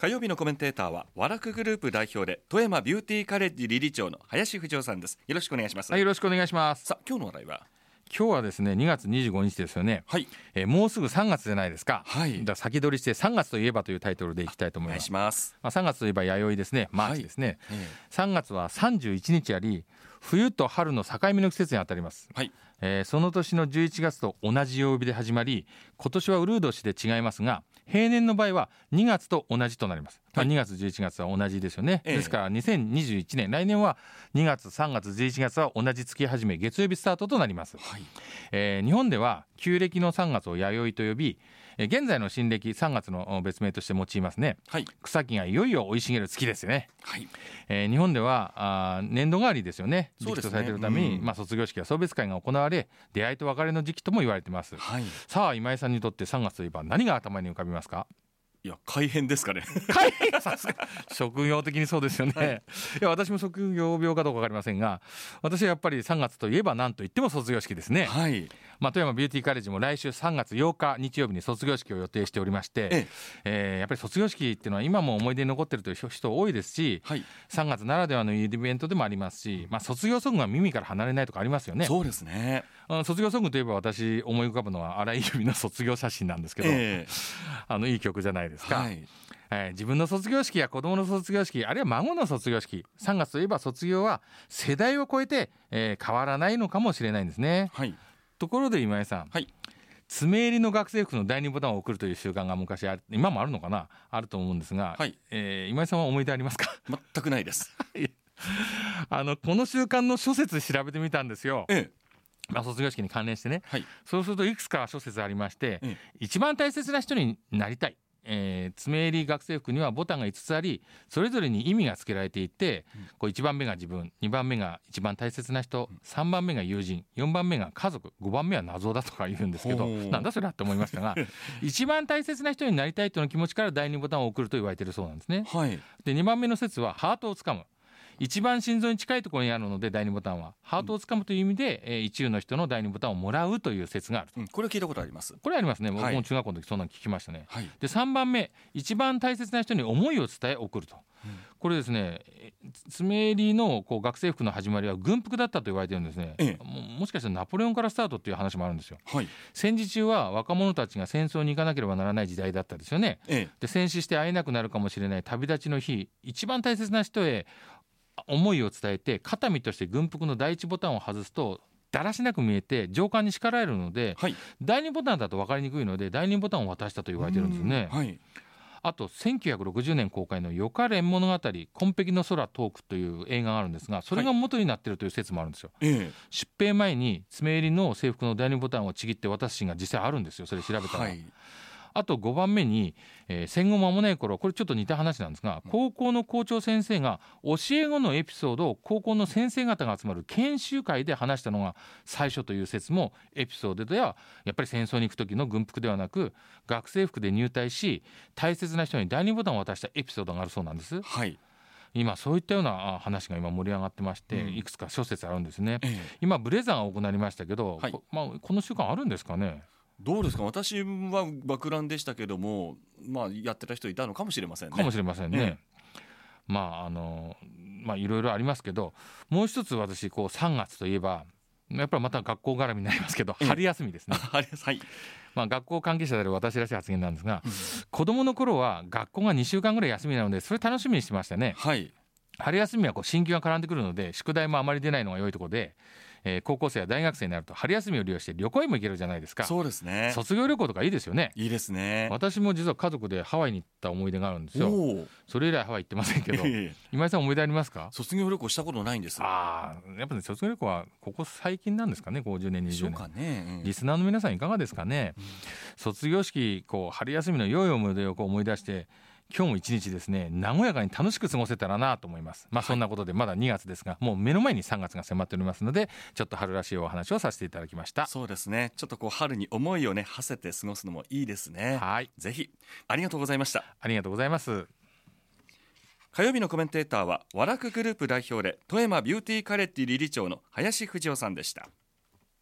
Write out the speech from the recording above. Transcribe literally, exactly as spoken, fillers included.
火曜日のコメンテーターはワラクグループ代表で富山ビューティーカレッジ理事長の林藤夫さんです。よろしくお願いします。 はい、よろしくお願いします。 さあ、今日の話題は今日はですねにがつにじゅうごにちですよね。 はい、 えー、もうすぐさんがつじゃないですか。 はい、 だから先取りしてさんがつといえばというタイトルでいきたいと思います。 お願いします。 まあ、さんがつといえば弥生ですね。マーチですね、はい、えー、さんがつはさんじゅういちにちあり、冬と春の境目の季節にあたります、はい、えー、その年のじゅういちがつと同じ曜日で始まり、今年はウルー年で違いますが、平年の場合はにがつと同じとなります、はい、まあ、にがつじゅういちがつは同じですよね、えー、ですからにせんにじゅういちねん、来年はにがつさんがつじゅういちがつは同じ月始め月曜日スタートとなります、はい、えー、日本では旧暦のさんがつを弥生と呼び、えー、現在の新暦さんがつの別名として用いますね、はい、草木がいよいよ生い茂る月ですよね、はい、えー、日本ではあ年度替わりですよね。時期とされているために、まあ、卒業式や送別会が行われ、出会いと別れの時期とも言われています、はい、さあ今井さんにとってさんがつといえば何が頭に浮かびますか？ いや、改変ですかね。 改変、さすが職業的にそうですよね、はい、いや私も職業病かどうか分かりませんが、私はやっぱりさんがつといえば何と言っても卒業式ですね、はい、まあ、富山ビューティーカレッジも来週さんがつようか日曜日に卒業式を予定しておりまして、えええー、やっぱり卒業式っていうのは今も思い出に残っているという人多いですし、はい、さんがつならではのイベントでもありますし、まあ、卒業ソングが耳から離れないとかありますよね。 そうですね。 卒業ソングといえば私思い浮かぶのは荒井由実の卒業写真なんですけど、えー、あのいい曲じゃないですか、はい、えー、自分の卒業式や子供の卒業式、あるいは孫の卒業式、さんがつといえば卒業は世代を超えて、えー、変わらないのかもしれないんですね、はい、ところで今井さん、はい、爪入りの学生服の第二ボタンを送るという習慣が昔ある、今もあるのかな、あると思うんですが、はい、えー、今井さんは思い出ありますか？ 全くないですあのこの習慣の諸説調べてみたんですよ、ええ、まあ、卒業式に関連してね、はい、そうするといくつか諸説ありまして、うん、一番大切な人になりたい、えー、爪入り学生服にはボタンがいつつあり、それぞれに意味がつけられていて、うん、こういちばんめが自分、にばんめが一番大切な人、さんばんめが友人、よんばんめが家族、ごばんめは謎だとか言うんですけど、なんだそれはと思いましたが一番大切な人になりたいという気持ちから第二ボタンを送ると言われているそうなんですね、はい、でにばんめの説はハートをつかむ、一番心臓に近いところにあるので第二ボタンはハートをつかむという意味で、うん、えー、一流の人の第二ボタンをもらうという説があると、うん、 これは聞いたことあります。 これありますね、僕も中学校の時そんなの聞きましたね、はい、でさんばんめ、一番大切な人に思いを伝え送ると、うん、これですね、爪入りのこう学生服の始まりは軍服だったと言われているんですね、ええ、も, もしかしたらナポレオンからスタートっていう話もあるんですよ、はい、戦時中は若者たちが戦争に行かなければならない時代だったですよね、ええ、で戦死して会えなくなるかもしれない旅立ちの日、一番大切な人へ思いを伝えて肩身として軍服の第一ボタンを外すとだらしなく見えて上官に叱られるので、はい、第二ボタンだと分かりにくいので第二ボタンを渡したと言われてるんですよね、はい、あとせんきゅうひゃくろくじゅうねん公開の予科練物語紺碧の空トークという映画があるんですが、それが元になっているという説もあるんですよ、はい、出兵前に爪入りの制服の第二ボタンをちぎって渡すシーンが実際あるんですよ、それ調べたら、はい、あとごばんめに、えー、戦後間もない頃、これちょっと似た話なんですが、高校の校長先生が教え子のエピソードを高校の先生方が集まる研修会で話したのが最初という説もエピソードではやっぱり戦争に行く時の軍服ではなく学生服で入隊し大切な人に第二ボタンを渡したエピソードがあるそうなんです、はい、今そういったような話が今盛り上がってまして、うん、いくつか諸説あるんですね、ええ、今ブレザーが多くなりましたけど、はい、こ, まあ、この習慣あるんですかね。 どうですか。私は爆弾でしたけども、まあ、やってた人いたのかもしれませんね。 かもしれませんね、ええ、まああのまあいろいろありますけど、もう一つ私こうさんがつといえばやっぱりまた学校絡みになりますけど、ええ、春休みですね春休み、はい、まあ、学校関係者である私らしい発言なんですが、うん、子どもの頃は学校がにしゅうかんぐらい休みなのでそれ楽しみにしてましたね、はい、春休みはこう進級が絡んでくるので宿題もあまり出ないのが良いところで、えー、高校生や大学生になると春休みを利用して旅行へも行けるじゃないですか。 そうですね。 卒業旅行とかいいですよね。いいですね。 私も実は家族でハワイに行った思い出があるんですよ。それ以来ハワイ行ってませんけど今井さん思い出ありますか？ 卒業旅行したことないんです。 ああ、やっぱり、ね、卒業旅行はここ最近なんですかね。ごじゅうねんにじゅうねんかね、うん、 リスナーの皆さんいかがですかね、うん、卒業式こう春休みの良い思い出をこう思い出して今日も一日ですね和やかに楽しく過ごせたらなと思います。まあそんなことでまだにがつですが、はい、もう目の前にさんがつが迫っておりますのでちょっと春らしいお話をさせていただきました。 そうですね、ちょっとこう春に思いをね馳せて過ごすのもいいですね。はい、ぜひありがとうございました。 ありがとうございます。 火曜日のコメンテーターはワラクグループ代表で富山ビューティーカレッジ理事長の林藤夫さんでした。